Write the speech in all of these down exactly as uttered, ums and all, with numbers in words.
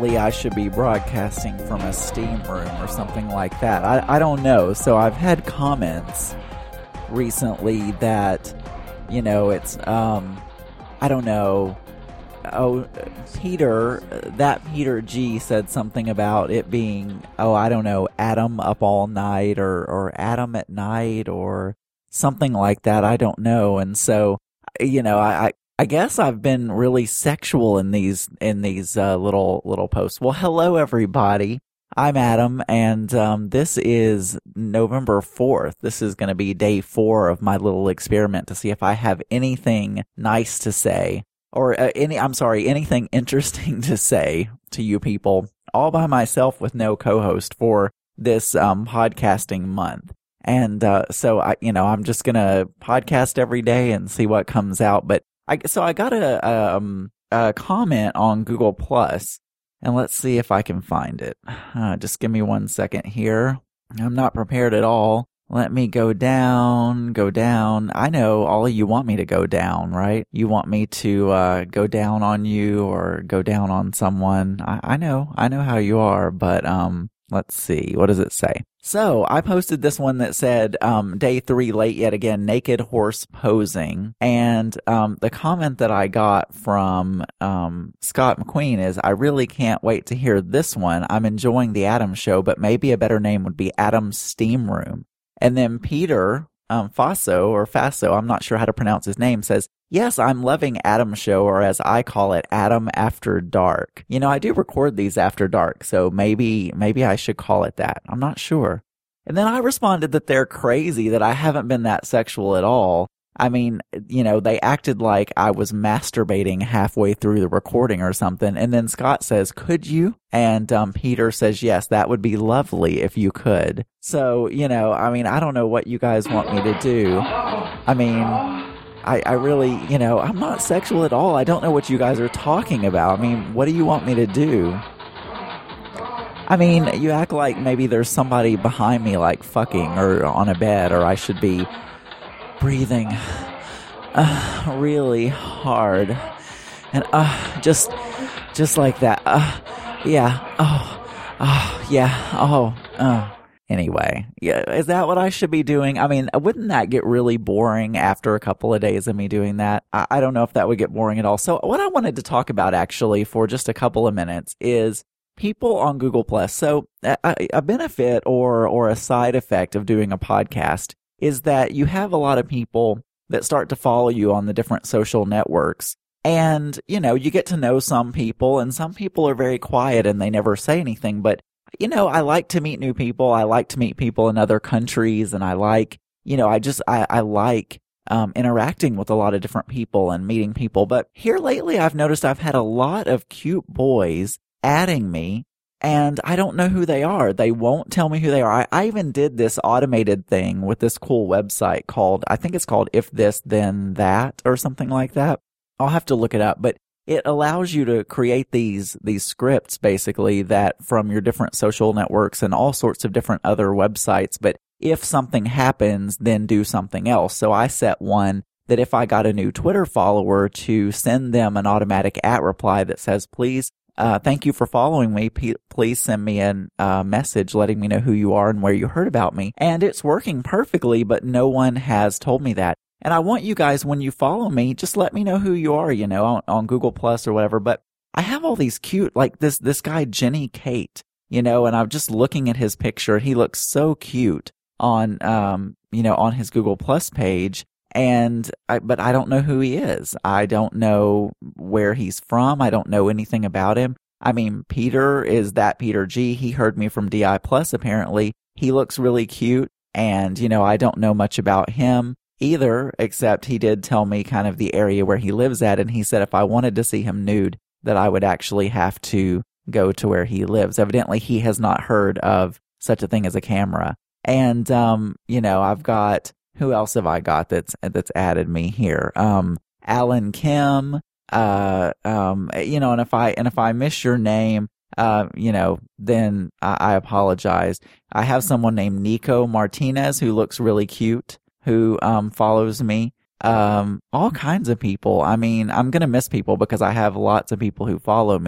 lately I should be broadcasting from a steam room or something like that. I, I don't know. So I've had comments recently that, you know, it's, um, I don't know. Oh, Peter, that Peter G said something about it being, oh, I don't know, Adam up all night or, or Adam at night or something like that. I don't know. And so, you know, I, I I guess I've been really sexual in these in these uh, little little posts. Well, hello everybody. I'm Adam, and um, this is November fourth. This is going to be day four of my little experiment to see if I have anything nice to say, or uh, any. I'm sorry, anything interesting to say to you people, all by myself with no co-host for this um, podcasting month. And uh, so I, you know, I'm just gonna podcast every day and see what comes out, but. I, so I got a, um, a comment on Google Plus, and let's see if I can find it. Uh, just give me one second here. I'm not prepared at all. Let me go down, go down. I know all of you want me to go down, right? You want me to uh, go down on you or go down on someone. I, I know, I know how you are, but um, let's see. What does it say? So I posted this one that said, um, day three late yet again, naked horse posing. And, um, the comment that I got from, um, Scott McQueen is, I really can't wait to hear this one. I'm enjoying the Adam show, but maybe a better name would be Adam's Steam Room. And then Peter, um, Faso or Faso, I'm not sure how to pronounce his name, says, yes, I'm loving Adam's show, or as I call it, Adam After Dark. You know, I do record these after dark, so maybe, maybe I should call it that. I'm not sure. And then I responded that they're crazy, that I haven't been that sexual at all. I mean, you know, they acted like I was masturbating halfway through the recording or something. And then Scott says, could you? And um, Peter says, yes, that would be lovely if you could. So, you know, I mean, I don't know what you guys want me to do. I mean... I, I really, you know, I'm not sexual at all. I don't know what you guys are talking about. I mean, what do you want me to do? I mean, you act like maybe there's somebody behind me, like fucking or on a bed, or I should be breathing uh, really hard. And uh, just, just like that. Uh, yeah. Oh, oh, yeah. Oh, uh. Anyway, yeah, is that what I should be doing? I mean, wouldn't that get really boring after a couple of days of me doing that? I, I don't know if that would get boring at all. So what I wanted to talk about actually for just a couple of minutes is people on Google Plus. So a, a benefit or or a side effect of doing a podcast is that you have a lot of people that start to follow you on the different social networks. And, you know, you get to know some people, and some people are very quiet and they never say anything, but you know, I like to meet new people. I like to meet people in other countries, and I like, you know, I just, I, I like, um, interacting with a lot of different people and meeting people. But here lately, I've noticed I've had a lot of cute boys adding me, and I don't know who they are. They won't tell me who they are. I, I even did this automated thing with this cool website called, I think it's called If This Then That or something like that. I'll have to look it up, but it allows you to create these these scripts, basically, that from your different social networks and all sorts of different other websites. But if something happens, then do something else. So I set one that if I got a new Twitter follower, to send them an automatic at reply that says, please, uh, thank you for following me. P- please send me a uh, message letting me know who you are and where you heard about me. And it's working perfectly, but no one has told me that. And I want you guys, when you follow me, just let me know who you are, you know, on, on Google Plus or whatever. But I have all these cute, like this, this guy, Jenny Kate, you know, and I'm just looking at his picture. He looks so cute on, um, you know, on his Google Plus page. And I, but I don't know who he is. I don't know where he's from. I don't know anything about him. I mean, Peter is that Peter G. He heard me from D I Plus, apparently. He looks really cute. And, you know, I don't know much about him either, except he did tell me kind of the area where he lives at, and he said if I wanted to see him nude, that I would actually have to go to where he lives. Evidently, he has not heard of such a thing as a camera. And, um, you know, I've got, who else have I got that's, that's added me here? Um, Alan Kim, uh, um, you know, and if I, and if I miss your name, uh, you know, then I, I apologize. I have someone named Nico Martinez who looks really cute, who um follows me. Um all kinds of people. I mean, I'm going to miss people because I have lots of people who follow me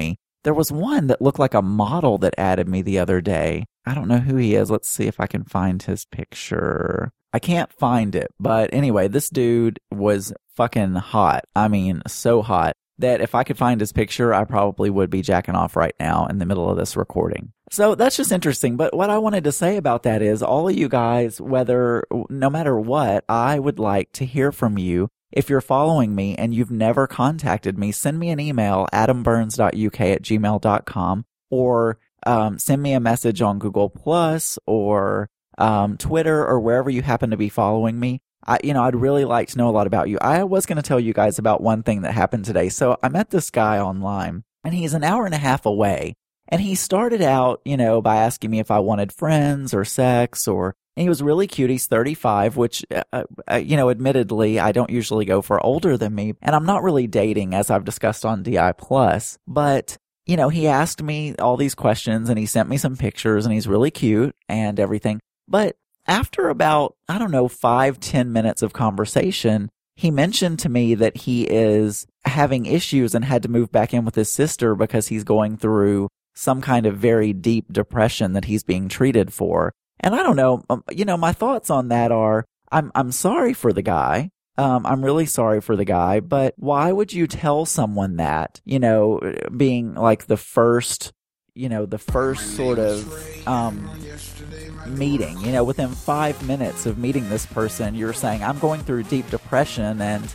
there was one that looked like a model that added me the other day. I don't know who he is. Let's see if I can find his picture. I can't find it. But anyway, this dude was fucking hot. I mean, so hot that if I could find his picture, I probably would be jacking off right now in the middle of this recording. So that's just interesting. But what I wanted to say about that is all of you guys, whether, no matter what, I would like to hear from you. If you're following me and you've never contacted me, send me an email, adam burns dot u k at gmail dot com, or um, send me a message on Google Plus or um, Twitter or wherever you happen to be following me. I, you know, I'd really like to know a lot about you. I was going to tell you guys about one thing that happened today. So I met this guy online, and he's an hour and a half away. And he started out, you know, by asking me if I wanted friends or sex, or, and he was really cute. He's thirty-five, which, uh, uh, you know, admittedly, I don't usually go for older than me. And I'm not really dating, as I've discussed on D I Plus. But, you know, he asked me all these questions, and he sent me some pictures, and he's really cute and everything. But after about, I don't know, five, ten minutes of conversation, he mentioned to me that he is having issues and had to move back in with his sister because he's going through some kind of very deep depression that he's being treated for. And I don't know, um, you know, my thoughts on that are, I'm I'm sorry for the guy. Um, I'm really sorry for the guy, but why would you tell someone that, you know, being like the first, you know, the first sort of um, meeting, you know, within five minutes of meeting this person, you're saying, I'm going through deep depression, and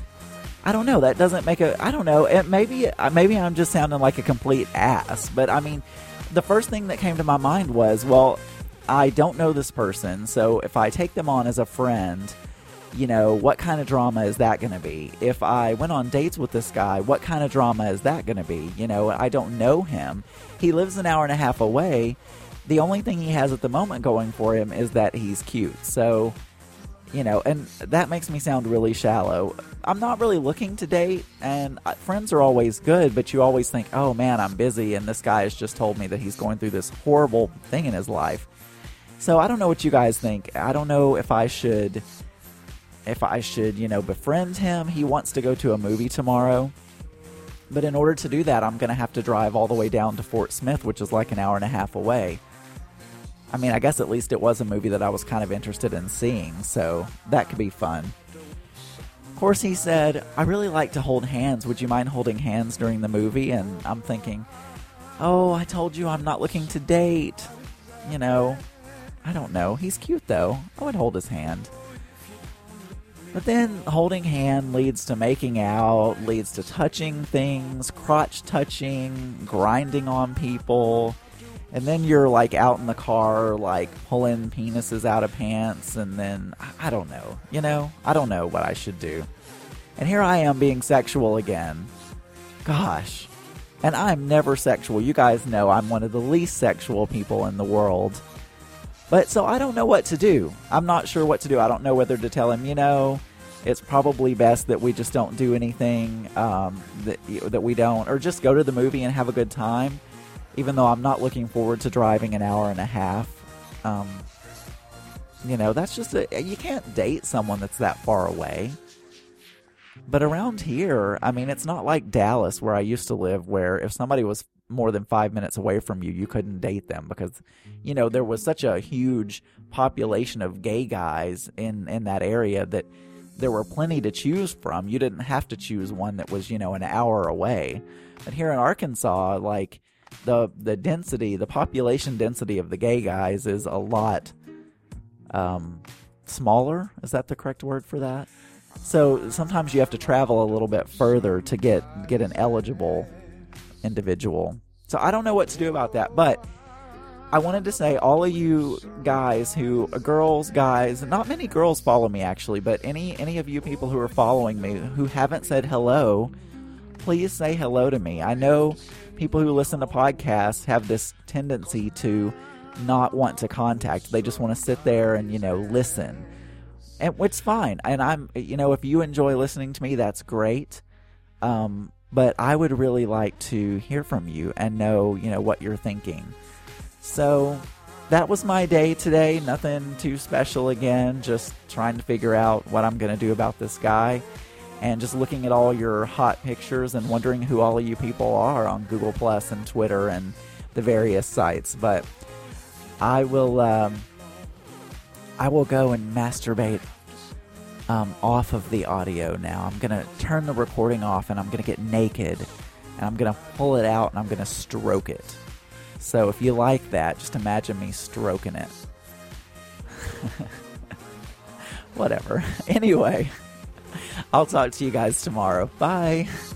I don't know, that doesn't make a, I don't know, it maybe, maybe I'm just sounding like a complete ass, but I mean, the first thing that came to my mind was, well, I don't know this person, so if I take them on as a friend, you know, what kind of drama is that going to be? If I went on dates with this guy, what kind of drama is that going to be? You know, I don't know him. He lives an hour and a half away. The only thing he has at the moment going for him is that he's cute. So, you know, and that makes me sound really shallow. I'm not really looking to date, and friends are always good, but you always think, oh man, I'm busy, and this guy has just told me that he's going through this horrible thing in his life. So I don't know what you guys think. I don't know if I should, if I should, you know, befriend him. He wants to go to a movie tomorrow. But in order to do that, I'm going to have to drive all the way down to Fort Smith, which is like an hour and a half away. I mean, I guess at least it was a movie that I was kind of interested in seeing, so that could be fun. Of course, he said, I really like to hold hands. Would you mind holding hands during the movie? And I'm thinking, oh, I told you I'm not looking to date. You know, I don't know. He's cute, though. I would hold his hand. But then holding hand leads to making out, leads to touching things, crotch touching, grinding on people. And then you're like out in the car, like pulling penises out of pants. And then, I don't know, you know, I don't know what I should do. And here I am being sexual again. Gosh. And I'm never sexual. You guys know I'm one of the least sexual people in the world. But so I don't know what to do. I'm not sure what to do. I don't know whether to tell him, you know, it's probably best that we just don't do anything, um, that, that we don't, or just go to the movie and have a good time, even though I'm not looking forward to driving an hour and a half. Um, you know, that's just, a, you can't date someone that's that far away. But around here, I mean, it's not like Dallas where I used to live, where if somebody was more than five minutes away from you, you couldn't date them because, you know, there was such a huge population of gay guys in, in that area that there were plenty to choose from. You didn't have to choose one that was, you know, an hour away. But here in Arkansas, like, the the density, the population density of the gay guys is a lot um, smaller. Is that the correct word for that? So sometimes you have to travel a little bit further to get, get an eligible individual. So I don't know what to do about that, but I wanted to say, all of you guys who, girls, guys, not many girls follow me actually, but any, any of you people who are following me who haven't said hello, please say hello to me. I know people who listen to podcasts have this tendency to not want to contact. They just want to sit there and, you know, listen. And it's fine. And I'm, you know, if you enjoy listening to me, that's great. Um, but I would really like to hear from you and know, you know, what you're thinking. So that was my day today. Nothing too special again. Just trying to figure out what I'm going to do about this guy. and just looking at all your hot pictures and wondering who all of you people are on Google Plus and Twitter and the various sites. But I will um, I will go and masturbate um, off of the audio now. I'm going to turn the recording off, and I'm going to get naked, and I'm going to pull it out, and I'm going to stroke it. So if you like that, just imagine me stroking it. Whatever. Anyway, I'll talk to you guys tomorrow. Bye.